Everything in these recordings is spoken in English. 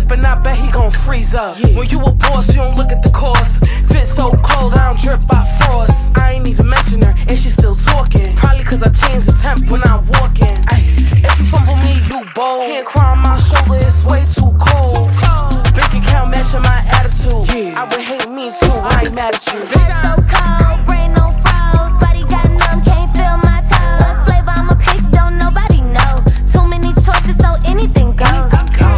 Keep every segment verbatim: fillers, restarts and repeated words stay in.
sippin', I bet he gon' freeze up. Yeah. When you a boss, you don't look at the cost. Fit so cold, I don't drip by frost. I ain't even mention her, and she still talking. Probably cause I change the temp when I'm walking. Ice. If you fumble me, you bold. Can't cry on my shoulder, it's way too cold. Bank account matching my attitude. Yeah. I would hate me too, I ain't mad at you. Head so cold, brain on froze. Body got numb, can't feel my toes. Slave, I'm a pick, don't nobody know. Too many choices, so anything goes.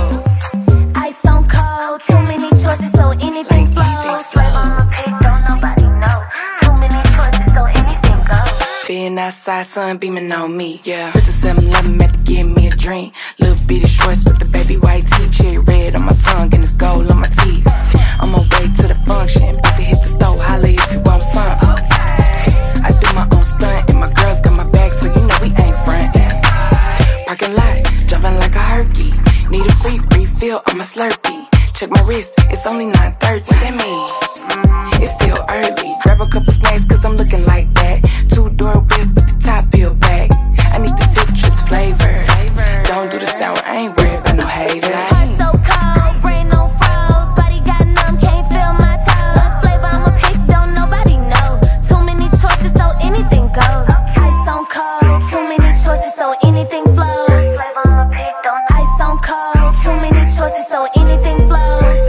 Ice on cold, too many choices, so anything flows. Slave, I'm a pick, don't nobody know. Too many choices, so anything goes. Being outside, sun beaming on me. Yeah. Six or seven eleven, meant to give me a drink. Little bitty shorts with the baby white tee. Cherry red on my tongue and it's gold on my teeth. On my way to the function, about to hit the stove, holla if you want something. I do my own stunt and my girls got my back, so you know we ain't frontin'. Parking lot, jumping like a herky. Need a free refill on my Slurpee. Check my wrist, it's only nine thirty. What that mean? Mm, it's still early. Grab a couple snacks cause I'm looking like that. Two door whip with the top peeled back. I need the citrus flavor. Don't do the sour, I ain't worried about no haters. Heart so cold, brain on froze. Body got numb, can't feel my toes. Slave, I'm a pick, don't nobody know. Too many choices, so anything goes. Ice on cold, too many choices, so anything flows. Slave, I'm a pick, don't ice on cold, too many choices, so anything flows.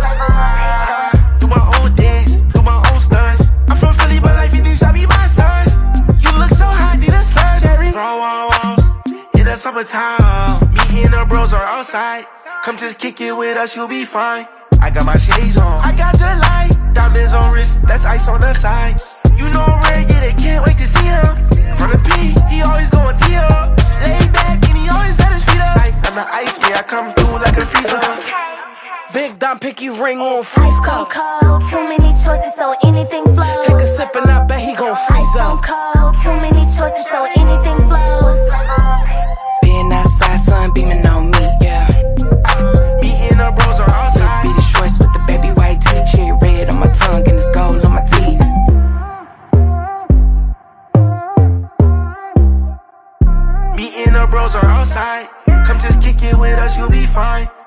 Do my own dance, do my own stunts. I'm from Philly, but life in these, I be my sons. You look so hot, need a slur. Cherry, throw on walls in the summertime. Me and the bros are outside. Come just kick it with us, you'll be fine. I got my shades on, I got the light. Diamonds on wrist, that's ice on the side. You know I'm rare, yeah, they can't wait to see him. From the P, he always going tee up. Lay back and he always got his feet up. Like, I'm the ice, yeah, I come through like a freezer. Big Dom Picky ring on freeze Ice cup. on cold, too many choices, so anything flows. Take a sip and I bet he gon' freeze Ice on up. cold, too many choices, so anything flows. Being outside, sun beaming on me. Yeah. Me and the bros are outside. Be the shorts with the baby white tee. Cherry red on my tongue and it's gold on my teeth. Me and the bros are outside. Come just kick it with us, you'll be fine.